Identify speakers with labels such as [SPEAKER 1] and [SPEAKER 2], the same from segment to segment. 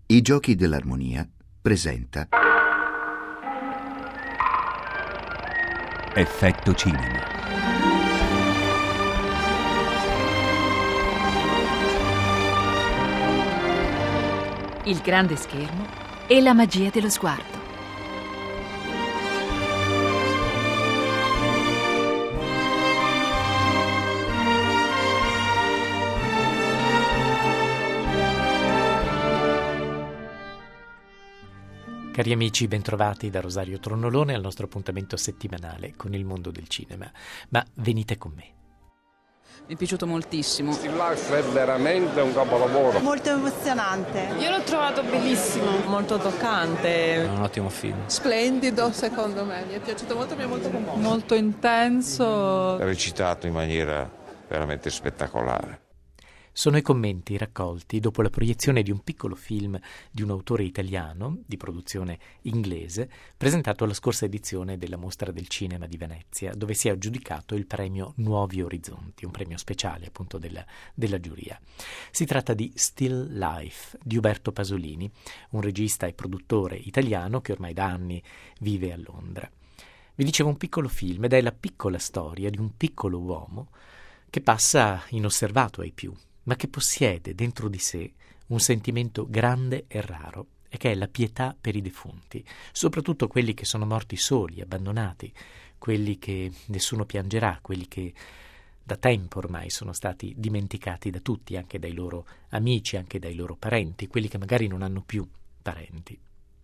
[SPEAKER 1] I Giochi dell'Armonia presenta
[SPEAKER 2] Effetto Cinema.
[SPEAKER 3] Il grande schermo e la magia dello sguardo.
[SPEAKER 4] Cari amici, bentrovati da Rosario Tronnolone al nostro appuntamento settimanale con il mondo del cinema. Ma venite con me.
[SPEAKER 5] Mi è piaciuto moltissimo.
[SPEAKER 6] Still Life è veramente un capolavoro.
[SPEAKER 7] Molto emozionante.
[SPEAKER 8] Io l'ho trovato bellissimo.
[SPEAKER 9] Molto toccante.
[SPEAKER 10] È un ottimo film.
[SPEAKER 8] Splendido, secondo me. Mi è piaciuto molto, mi è molto commosso.
[SPEAKER 9] Molto intenso.
[SPEAKER 6] Recitato in maniera veramente spettacolare.
[SPEAKER 4] Sono i commenti raccolti dopo la proiezione di un piccolo film di un autore italiano, di produzione inglese, presentato alla scorsa edizione della Mostra del Cinema di Venezia, dove si è aggiudicato il premio Nuovi Orizzonti, un premio speciale appunto della giuria. Si tratta di Still Life di Uberto Pasolini, un regista e produttore italiano che ormai da anni vive a Londra. Vi dicevo un piccolo film ed è la piccola storia di un piccolo uomo che passa inosservato ai più, ma che possiede dentro di sé un sentimento grande e raro, e che è la pietà per i defunti, soprattutto quelli che sono morti soli, abbandonati, quelli che nessuno piangerà, quelli che da tempo ormai sono stati dimenticati da tutti, anche dai loro amici, anche dai loro parenti, quelli che magari non hanno più parenti.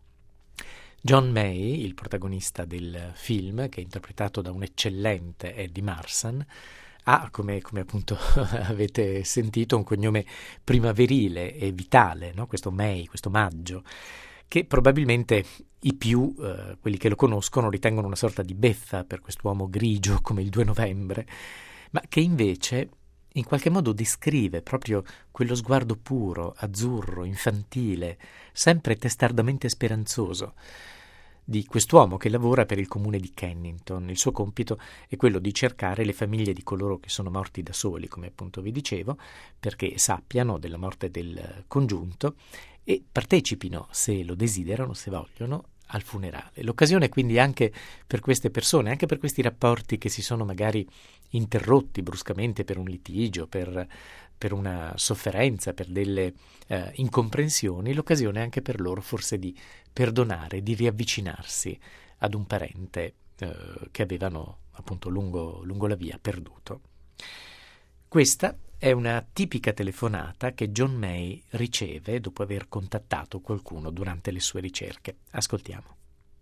[SPEAKER 4] John May, il protagonista del film, che è interpretato da un eccellente Eddie Marsan, ha, come appunto avete sentito, un cognome primaverile e vitale, no? Questo May, questo maggio, che probabilmente i più, quelli che lo conoscono, ritengono una sorta di beffa per quest'uomo grigio come il 2 novembre, ma che invece in qualche modo descrive proprio quello sguardo puro, azzurro, infantile, sempre testardamente speranzoso, di quest'uomo che lavora per il comune di Kennington. Il suo compito è quello di cercare le famiglie di coloro che sono morti da soli, come appunto vi dicevo, perché sappiano della morte del congiunto e partecipino, se lo desiderano, se vogliono, al funerale. L'occasione quindi anche per queste persone, anche per questi rapporti che si sono magari interrotti bruscamente per un litigio, per una sofferenza, per delle incomprensioni, l'occasione anche per loro forse di perdonare, di riavvicinarsi ad un parente che avevano appunto lungo la via perduto. Questa è una tipica telefonata che John May riceve dopo aver contattato qualcuno durante le sue ricerche. Ascoltiamo.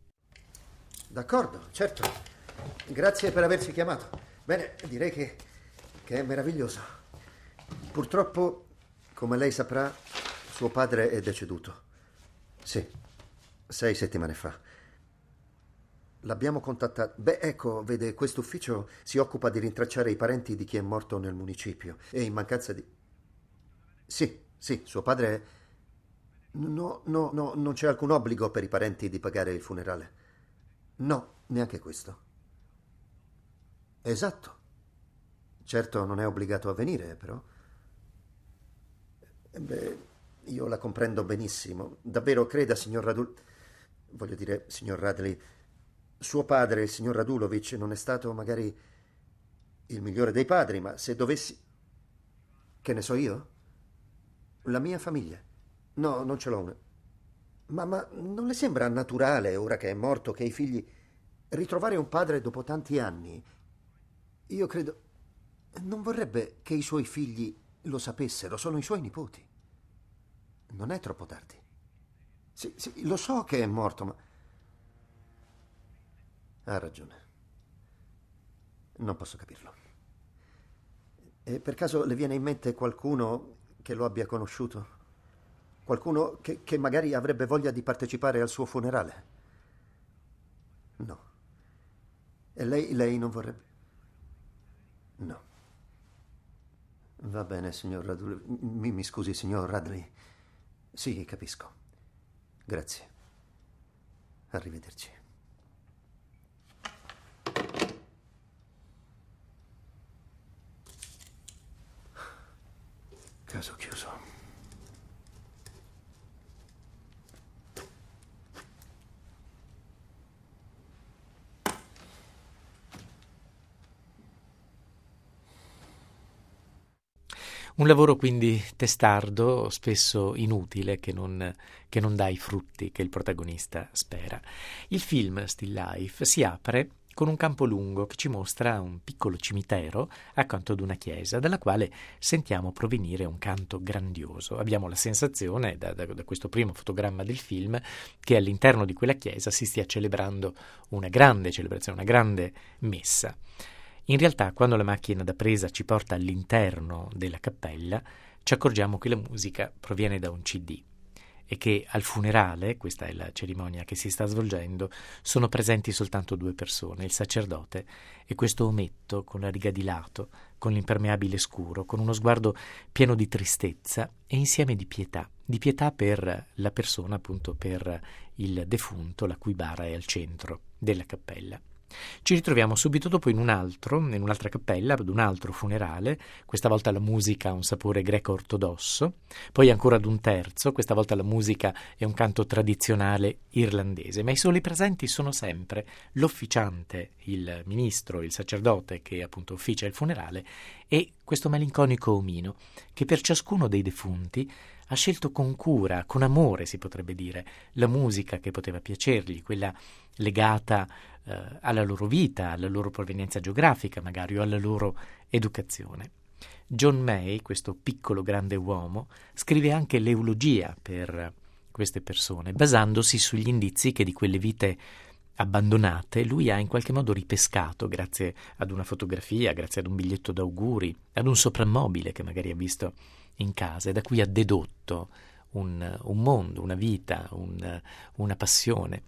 [SPEAKER 11] D'accordo, certo. Grazie per averci chiamato. Bene, direi che è meraviglioso. Purtroppo, come lei saprà, suo padre è deceduto. Sì, 6 settimane fa. L'abbiamo contattato. Beh, ecco, vede, questo ufficio si occupa di rintracciare i parenti di chi è morto nel municipio. E in mancanza di... Sì, suo padre è... No, non c'è alcun obbligo per i parenti di pagare il funerale. No, neanche questo. Esatto. Certo, non è obbligato a venire, però... Beh, io la comprendo benissimo. Davvero, creda, signor Voglio dire, signor Radley, suo padre, il signor Radulovic, non è stato magari il migliore dei padri, ma se dovessi... Che ne so io? La mia famiglia? No, non ce l'ho una. Ma non le sembra naturale, ora che è morto, che i figli... Ritrovare un padre dopo tanti anni? Io credo... Non vorrebbe che i suoi figli lo sapessero, sono i suoi nipoti. Non è troppo tardi. Sì, lo so che è morto, ma... Ha ragione. Non posso capirlo. E per caso le viene in mente qualcuno che lo abbia conosciuto? Qualcuno che magari avrebbe voglia di partecipare al suo funerale? No. E lei non vorrebbe? No. Va bene, signor Radley. Mi scusi, signor Radley. Sì, capisco. Grazie. Arrivederci. Caso chiuso.
[SPEAKER 4] Un lavoro quindi testardo, spesso inutile, che non dà i frutti che il protagonista spera. Il film Still Life si apre con un campo lungo che ci mostra un piccolo cimitero accanto ad una chiesa, dalla quale sentiamo provenire un canto grandioso. Abbiamo la sensazione, da questo primo fotogramma del film, che all'interno di quella chiesa si stia celebrando una grande celebrazione, una grande messa. In realtà, quando la macchina da presa ci porta all'interno della cappella, ci accorgiamo che la musica proviene da un CD e che al funerale, questa è la cerimonia che si sta svolgendo, sono presenti soltanto 2 persone, il sacerdote e questo ometto con la riga di lato, con l'impermeabile scuro, con uno sguardo pieno di tristezza e insieme di pietà per la persona, appunto per il defunto, la cui bara è al centro della cappella. Ci ritroviamo subito dopo in un'altra cappella, ad un altro funerale, questa volta la musica ha un sapore greco-ortodosso, poi ancora ad un terzo, questa volta la musica è un canto tradizionale irlandese, ma i soli presenti sono sempre l'officiante, il ministro, il sacerdote che appunto officia il funerale e questo malinconico omino che per ciascuno dei defunti ha scelto con cura, con amore si potrebbe dire, la musica che poteva piacergli, quella legata alla loro vita, alla loro provenienza geografica magari o alla loro educazione. John May, questo piccolo grande uomo, scrive anche l'eulogia per queste persone, basandosi sugli indizi che di quelle vite abbandonate lui ha in qualche modo ripescato grazie ad una fotografia, grazie ad un biglietto d'auguri, ad un soprammobile che magari ha visto in casa e da cui ha dedotto un mondo, una vita, una passione.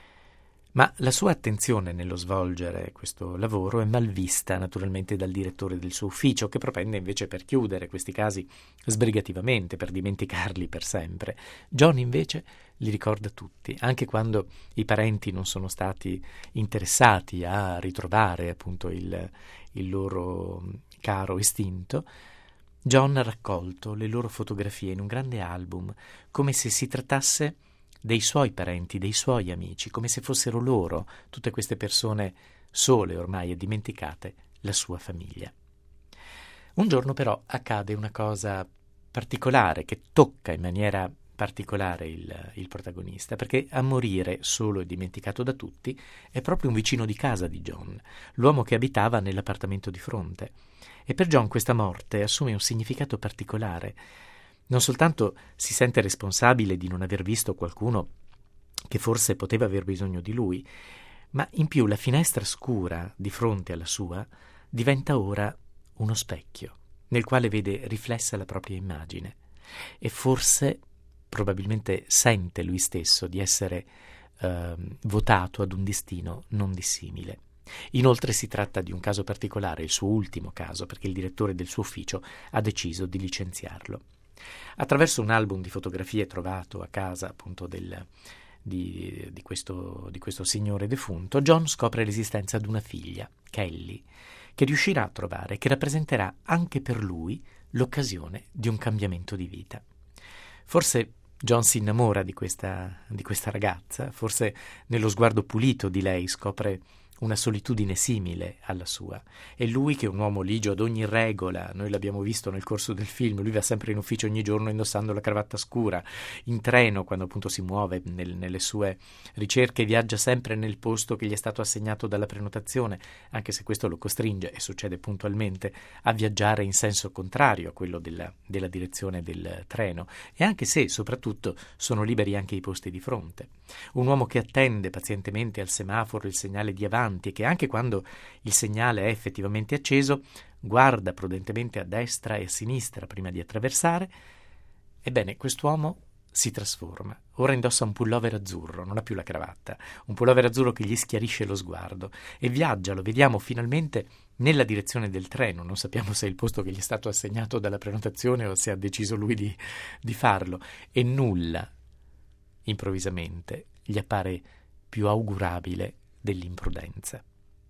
[SPEAKER 4] Ma la sua attenzione nello svolgere questo lavoro è mal vista naturalmente dal direttore del suo ufficio, che propende invece per chiudere questi casi sbrigativamente, per dimenticarli per sempre. John invece li ricorda tutti, anche quando i parenti non sono stati interessati a ritrovare appunto il loro caro estinto. John ha raccolto le loro fotografie in un grande album, come se si trattasse dei suoi parenti, dei suoi amici, come se fossero loro, tutte queste persone sole ormai e dimenticate, la sua famiglia. Un giorno però accade una cosa particolare che tocca in maniera particolare il protagonista, perché a morire, solo e dimenticato da tutti, è proprio un vicino di casa di John, l'uomo che abitava nell'appartamento di fronte. E per John questa morte assume un significato particolare. Non soltanto si sente responsabile di non aver visto qualcuno che forse poteva aver bisogno di lui, ma in più la finestra scura di fronte alla sua diventa ora uno specchio, nel quale vede riflessa la propria immagine e forse, probabilmente sente lui stesso di essere votato ad un destino non dissimile. Inoltre si tratta di un caso particolare, il suo ultimo caso, perché il direttore del suo ufficio ha deciso di licenziarlo. Attraverso un album di fotografie trovato a casa appunto di questo signore defunto, John scopre l'esistenza di una figlia, Kelly, che riuscirà a trovare, che rappresenterà anche per lui l'occasione di un cambiamento di vita. Forse John si innamora di questa ragazza, forse nello sguardo pulito di lei scopre una solitudine simile alla sua. E lui, che è un uomo ligio ad ogni regola, noi l'abbiamo visto nel corso del film, lui va sempre in ufficio ogni giorno indossando la cravatta scura, in treno quando appunto si muove nelle sue ricerche, viaggia sempre nel posto che gli è stato assegnato dalla prenotazione, anche se questo lo costringe, e succede puntualmente, a viaggiare in senso contrario a quello della direzione del treno, e anche se soprattutto sono liberi anche i posti di fronte. Un uomo che attende pazientemente al semaforo il segnale di avanti e che anche quando il segnale è effettivamente acceso guarda prudentemente a destra e a sinistra prima di attraversare. Ebbene, quest'uomo si trasforma. Ora indossa un pullover azzurro, non ha più la cravatta, un pullover azzurro che gli schiarisce lo sguardo e viaggia, lo vediamo finalmente nella direzione del treno. Non sappiamo se è il posto che gli è stato assegnato dalla prenotazione o se ha deciso lui di farlo, e nulla improvvisamente gli appare più augurabile dell'imprudenza.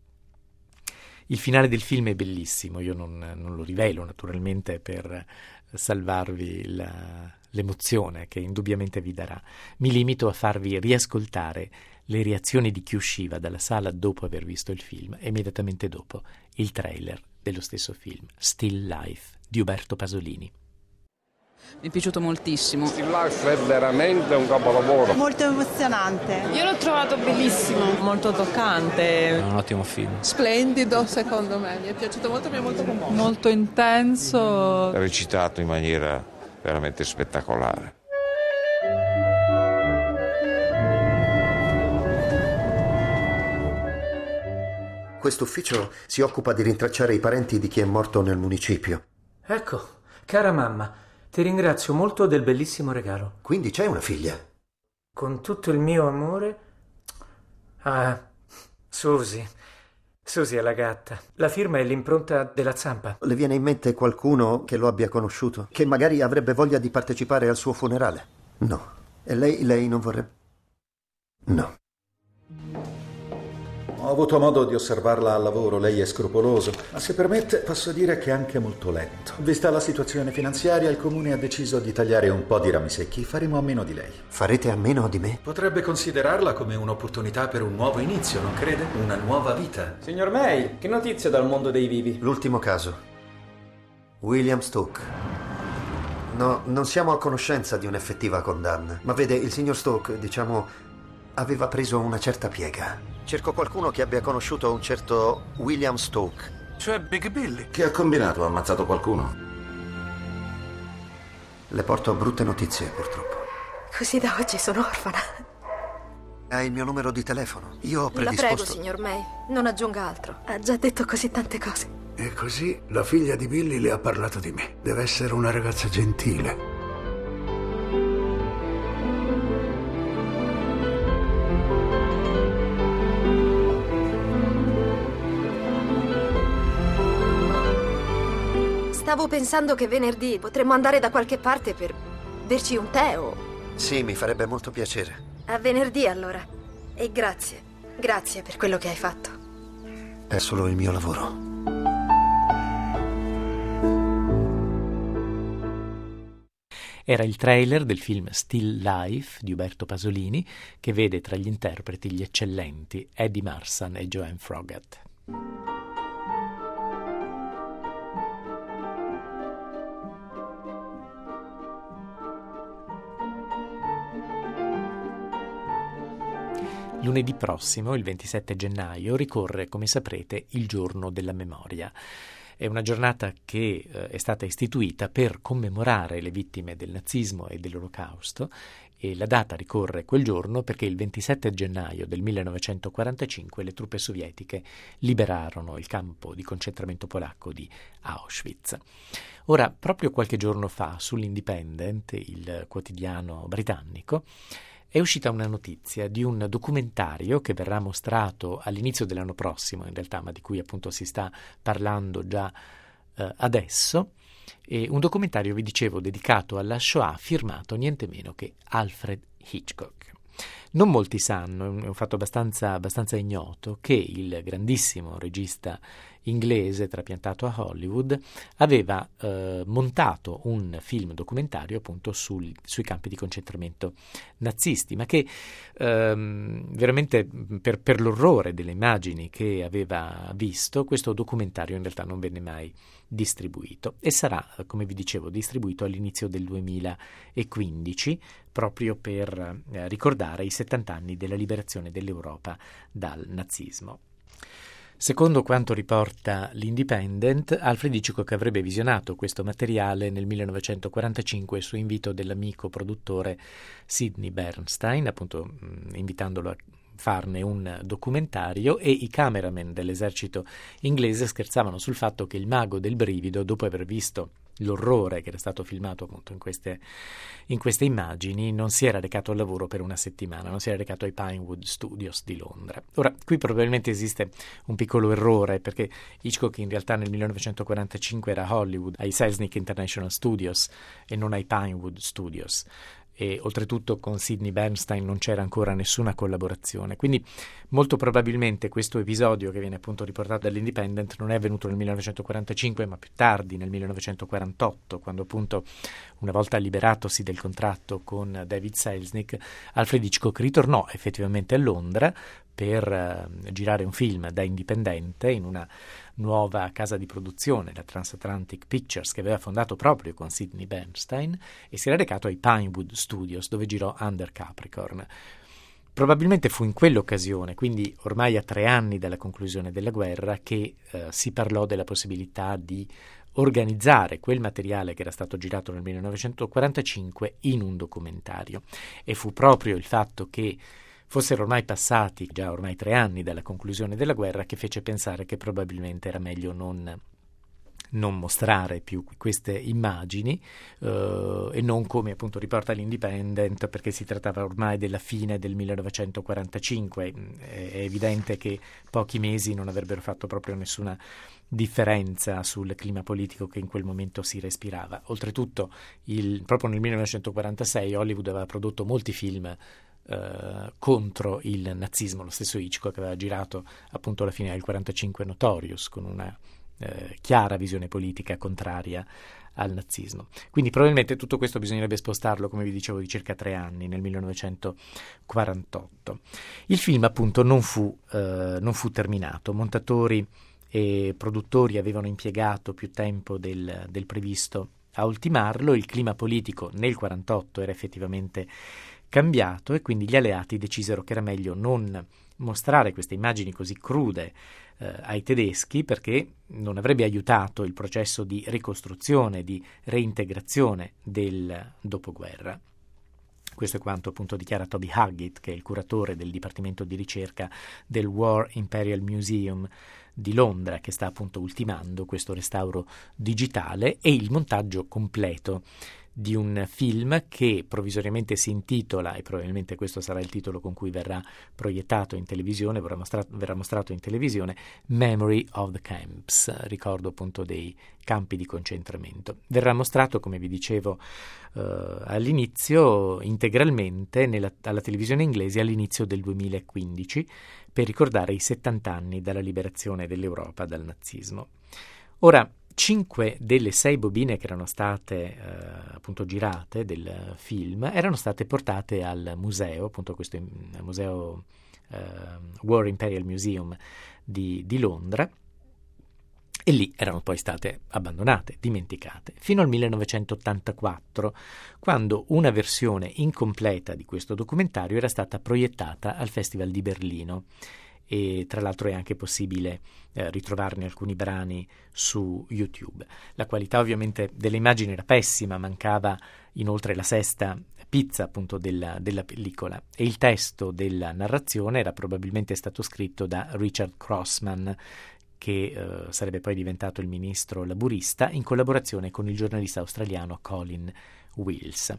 [SPEAKER 4] Il finale del film è bellissimo, io non lo rivelo naturalmente per salvarvi l'emozione che indubbiamente vi darà. Mi limito a farvi riascoltare le reazioni di chi usciva dalla sala dopo aver visto il film e immediatamente dopo il trailer dello stesso film, Still Life di Uberto Pasolini.
[SPEAKER 5] Mi è piaciuto moltissimo.
[SPEAKER 6] Still Life è veramente un capolavoro.
[SPEAKER 2] Molto emozionante.
[SPEAKER 8] Io l'ho trovato bellissimo.
[SPEAKER 9] molto toccante,
[SPEAKER 4] È un ottimo film.
[SPEAKER 8] Splendido, secondo me. Mi è piaciuto molto, mi ha molto commosso.
[SPEAKER 9] molto intenso.
[SPEAKER 6] Recitato in maniera veramente spettacolare.
[SPEAKER 11] Questo ufficio si occupa di rintracciare i parenti di chi è morto nel municipio.
[SPEAKER 7] Ecco, cara mamma, ti ringrazio molto del bellissimo regalo.
[SPEAKER 11] Quindi c'è una figlia?
[SPEAKER 7] Con tutto il mio amore... Ah, Susie. Susie è la gatta. La firma è l'impronta della zampa.
[SPEAKER 11] Le viene in mente qualcuno che lo abbia conosciuto? Che magari avrebbe voglia di partecipare al suo funerale? No. E lei non vorrebbe? No.
[SPEAKER 10] Ho avuto modo di osservarla al lavoro, lei è scrupoloso, ma se permette posso dire che è anche molto lento. Vista la situazione finanziaria, il comune ha deciso di tagliare un po' di rami secchi. Faremo a meno di lei.
[SPEAKER 11] Farete a meno di me?
[SPEAKER 10] Potrebbe considerarla come un'opportunità per un nuovo inizio, non crede? Una nuova vita.
[SPEAKER 7] Signor May, che notizie dal mondo dei vivi?
[SPEAKER 11] L'ultimo caso. William Stoke. No, non siamo a conoscenza di un'effettiva condanna. Ma vede, il signor Stoke, aveva preso una certa piega. Cerco qualcuno che abbia conosciuto un certo William Stoke.
[SPEAKER 12] Cioè Big Billy. Che ha combinato? Ha ammazzato qualcuno?
[SPEAKER 11] Le porto brutte notizie, purtroppo.
[SPEAKER 13] Così da oggi sono orfana.
[SPEAKER 11] Ha il mio numero di telefono. Io ho predisposto...
[SPEAKER 13] La prego, signor May, non aggiunga altro. Ha già detto così tante cose.
[SPEAKER 12] E così la figlia di Billy le ha parlato di me. Deve essere una ragazza gentile.
[SPEAKER 13] Stavo pensando che venerdì potremmo andare da qualche parte per berci un tè o...
[SPEAKER 11] Sì, mi farebbe molto piacere.
[SPEAKER 13] A venerdì, allora. E grazie. Grazie per quello che hai fatto.
[SPEAKER 11] È solo il mio lavoro.
[SPEAKER 4] Era il trailer del film Still Life di Uberto Pasolini, che vede tra gli interpreti gli eccellenti Eddie Marsan e Joanne Froggatt. Lunedì prossimo, il 27 gennaio, ricorre, come saprete, il Giorno della Memoria. È una giornata che è stata istituita per commemorare le vittime del nazismo e dell'Olocausto, e la data ricorre quel giorno perché il 27 gennaio del 1945 le truppe sovietiche liberarono il campo di concentramento polacco di Auschwitz. Ora, proprio qualche giorno fa, sull'Independent, il quotidiano britannico, è uscita una notizia di un documentario che verrà mostrato all'inizio dell'anno prossimo, in realtà, ma di cui appunto si sta parlando già adesso, e un documentario, vi dicevo, dedicato alla Shoah, firmato niente meno che Alfred Hitchcock. Non molti sanno, è un fatto abbastanza ignoto, che il grandissimo regista inglese trapiantato a Hollywood aveva montato un film documentario appunto sui campi di concentramento nazisti, ma che veramente per l'orrore delle immagini che aveva visto, questo documentario in realtà non venne mai distribuito e sarà, come vi dicevo, distribuito all'inizio del 2015 proprio per ricordare i 70 anni della liberazione dell'Europa dal nazismo. Secondo quanto riporta l'Independent, Alfred Hitchcock avrebbe visionato questo materiale nel 1945 su invito dell'amico produttore Sidney Bernstein, appunto invitandolo a farne un documentario, e i cameraman dell'esercito inglese scherzavano sul fatto che il mago del brivido, dopo aver visto l'orrore che era stato filmato appunto in queste immagini, non si era recato al lavoro per una settimana, non si era recato ai Pinewood Studios di Londra. Ora, qui probabilmente esiste un piccolo errore, perché Hitchcock in realtà nel 1945 era a Hollywood, ai Selznick International Studios e non ai Pinewood Studios, e oltretutto con Sidney Bernstein non c'era ancora nessuna collaborazione, quindi molto probabilmente questo episodio che viene appunto riportato dall'Independent non è avvenuto nel 1945 ma più tardi, nel 1948, quando appunto, una volta liberatosi del contratto con David Selznick, Alfred Hitchcock ritornò effettivamente a Londra per girare un film da indipendente in una nuova casa di produzione, la Transatlantic Pictures, che aveva fondato proprio con Sidney Bernstein, e si era recato ai Pinewood Studios, dove girò Under Capricorn. Probabilmente fu in quell'occasione, quindi ormai a 3 anni dalla conclusione della guerra, che si parlò della possibilità di organizzare quel materiale che era stato girato nel 1945 in un documentario. E fu proprio il fatto che fossero ormai passati già ormai 3 anni dalla conclusione della guerra che fece pensare che probabilmente era meglio non mostrare più queste immagini e non, come appunto riporta l'Independent, perché si trattava ormai della fine del 1945. È evidente che pochi mesi non avrebbero fatto proprio nessuna differenza sul clima politico che in quel momento si respirava. Oltretutto, proprio nel 1946 Hollywood aveva prodotto molti film contro il nazismo. Lo stesso Hitchcock aveva girato appunto alla fine del 1945 Notorious, con una chiara visione politica contraria al nazismo. Quindi probabilmente tutto questo bisognerebbe spostarlo, come vi dicevo, di circa 3 anni, nel 1948. Il film appunto non fu terminato. Montatori e produttori avevano impiegato più tempo del previsto a ultimarlo. Il clima politico nel 1948 era effettivamente cambiato e quindi gli alleati decisero che era meglio non mostrare queste immagini così crude ai tedeschi, perché non avrebbe aiutato il processo di ricostruzione, di reintegrazione del dopoguerra. Questo è quanto appunto dichiara Toby Haggett, che è il curatore del Dipartimento di Ricerca del War Imperial Museum di Londra, che sta appunto ultimando questo restauro digitale e il montaggio completo di un film che provvisoriamente si intitola, e probabilmente questo sarà il titolo con cui verrà proiettato in televisione, verrà mostrato in televisione, Memory of the Camps, ricordo appunto dei campi di concentramento. Verrà mostrato, come vi dicevo all'inizio, integralmente alla televisione inglese all'inizio del 2015, per ricordare i 70 anni dalla liberazione dell'Europa dal nazismo. Ora, 5 delle 6 bobine che erano state appunto girate del film erano state portate al museo, appunto questo museo War Imperial Museum di Londra, e lì erano poi state abbandonate, dimenticate, fino al 1984, quando una versione incompleta di questo documentario era stata proiettata al Festival di Berlino. E tra l'altro è anche possibile ritrovarne alcuni brani su YouTube. La qualità ovviamente delle immagini era pessima, mancava inoltre la sesta pizza appunto della pellicola, e il testo della narrazione era probabilmente stato scritto da Richard Crossman, che sarebbe poi diventato il ministro laburista, in collaborazione con il giornalista australiano Colin Wills.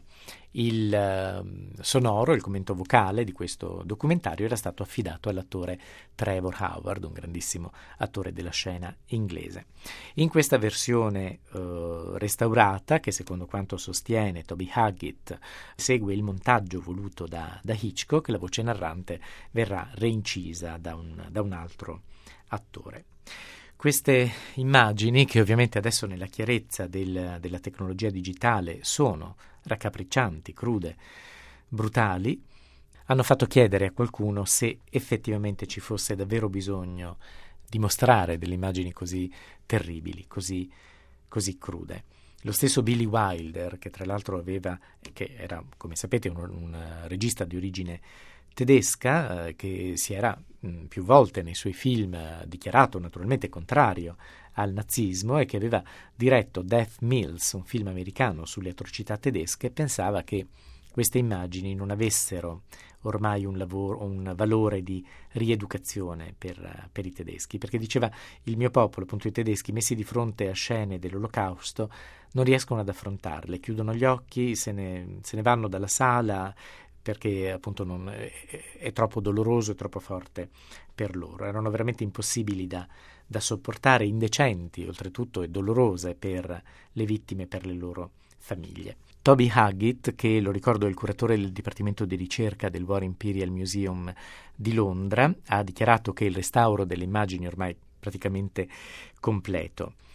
[SPEAKER 4] Il sonoro, il commento vocale di questo documentario era stato affidato all'attore Trevor Howard, un grandissimo attore della scena inglese. In questa versione restaurata, che secondo quanto sostiene Toby Haggett segue il montaggio voluto da Hitchcock, la voce narrante verrà reincisa da un altro attore. Queste immagini, che ovviamente adesso nella chiarezza della tecnologia digitale sono raccapriccianti, crude, brutali, hanno fatto chiedere a qualcuno se effettivamente ci fosse davvero bisogno di mostrare delle immagini così terribili, così crude. Lo stesso Billy Wilder, che tra l'altro che era, come sapete, un regista di origine tedesca, che si era più volte nei suoi film dichiarato naturalmente contrario al nazismo e che aveva diretto Death Mills, un film americano sulle atrocità tedesche, pensava che queste immagini non avessero ormai un valore di rieducazione per i tedeschi, perché diceva: il mio popolo, appunto i tedeschi, messi di fronte a scene dell'Olocausto, non riescono ad affrontarle, chiudono gli occhi, se ne vanno dalla sala, perché appunto è troppo doloroso e troppo forte per loro. Erano veramente impossibili da sopportare, indecenti oltretutto e dolorose per le vittime e per le loro famiglie. Toby Haggett, che lo ricordo è il curatore del Dipartimento di Ricerca del War Imperial Museum di Londra, ha dichiarato che il restauro delle immagini è ormai praticamente completo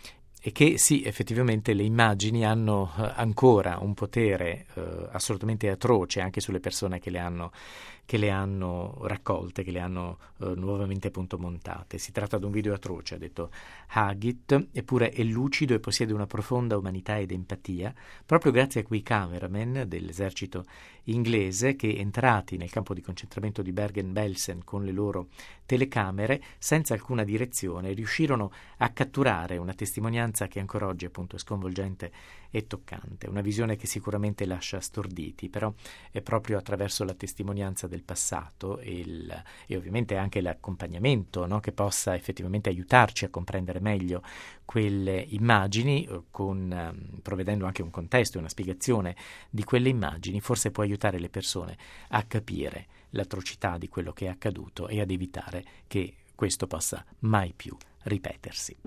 [SPEAKER 4] e che sì, effettivamente le immagini hanno ancora un potere assolutamente atroce anche sulle persone che le hanno raccolte, che le hanno nuovamente appunto montate. Si tratta di un video atroce, ha detto Haggett, eppure è lucido e possiede una profonda umanità ed empatia, proprio grazie a quei cameraman dell'esercito inglese che, entrati nel campo di concentramento di Bergen-Belsen con le loro telecamere, senza alcuna direzione, riuscirono a catturare una testimonianza che ancora oggi appunto è sconvolgente e toccante, una visione che sicuramente lascia storditi, però è proprio attraverso la testimonianza del passato e ovviamente anche l'accompagnamento, no, che possa effettivamente aiutarci a comprendere meglio quelle immagini, provvedendo anche un contesto e una spiegazione di quelle immagini, forse può aiutare le persone a capire l'atrocità di quello che è accaduto e ad evitare che questo possa mai più ripetersi.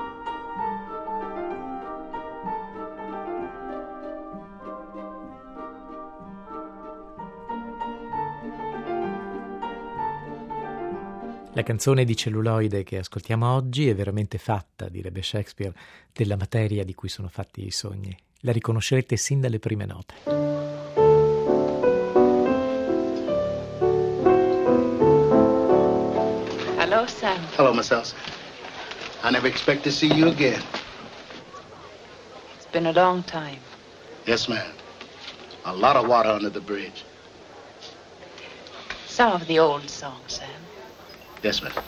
[SPEAKER 4] La canzone di celluloide che ascoltiamo oggi è veramente fatta, direbbe Shakespeare, della materia di cui sono fatti i sogni. La riconoscerete sin dalle prime note.
[SPEAKER 2] Hello, Sam.
[SPEAKER 14] Hello, Miss Elsa. I never expect to see you again.
[SPEAKER 2] It's been a long time.
[SPEAKER 14] Yes, ma'am. A lot of water under the bridge.
[SPEAKER 2] Some of the old songs, Sam.
[SPEAKER 14] Yes, ma'am.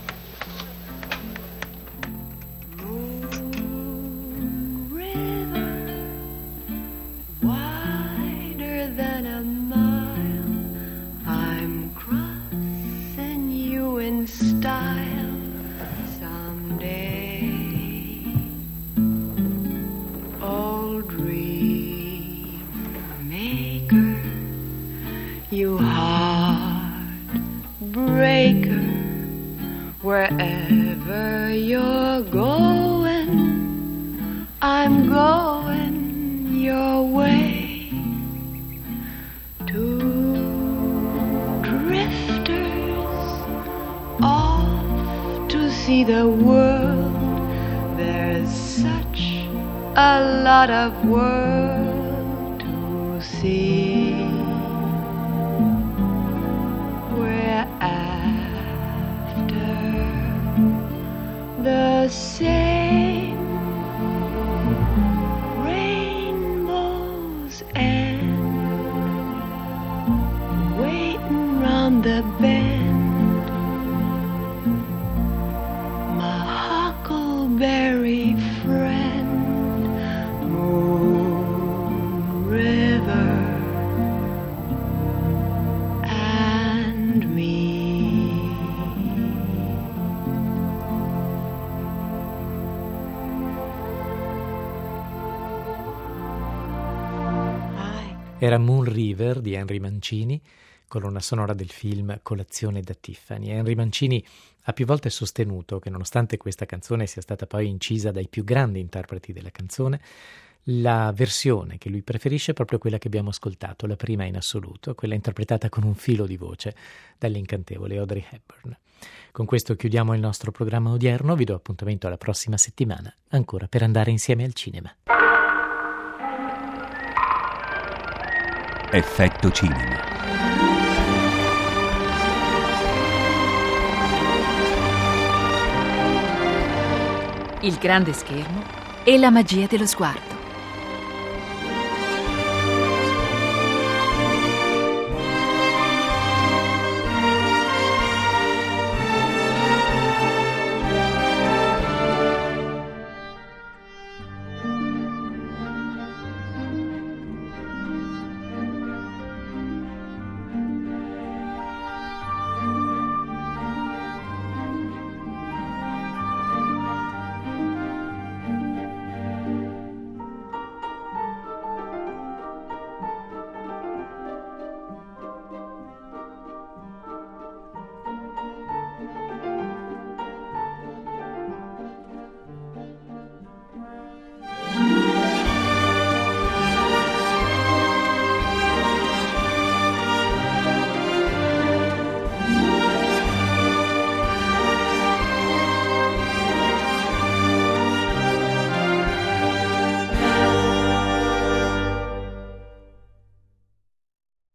[SPEAKER 15] Wider than a mile, I'm crossing you in style someday. Old dream maker, you heartbreaker. Wherever you're going, I'm going your way. Two drifters off to see the world. There's such a lot of world to see. We're the same rainbows and waiting round the bend. My huckleberry friend, Moon River and me.
[SPEAKER 4] Era Moon River di Henry Mancini, colonna sonora del film Colazione da Tiffany. Henry Mancini ha più volte sostenuto che nonostante questa canzone sia stata poi incisa dai più grandi interpreti della canzone, la versione che lui preferisce è proprio quella che abbiamo ascoltato, la prima in assoluto, quella interpretata con un filo di voce dall'incantevole Audrey Hepburn. Con questo chiudiamo il nostro programma odierno, vi do appuntamento alla prossima settimana, ancora per andare insieme al cinema.
[SPEAKER 16] Effetto cinema.
[SPEAKER 3] Il grande schermo e la magia dello sguardo.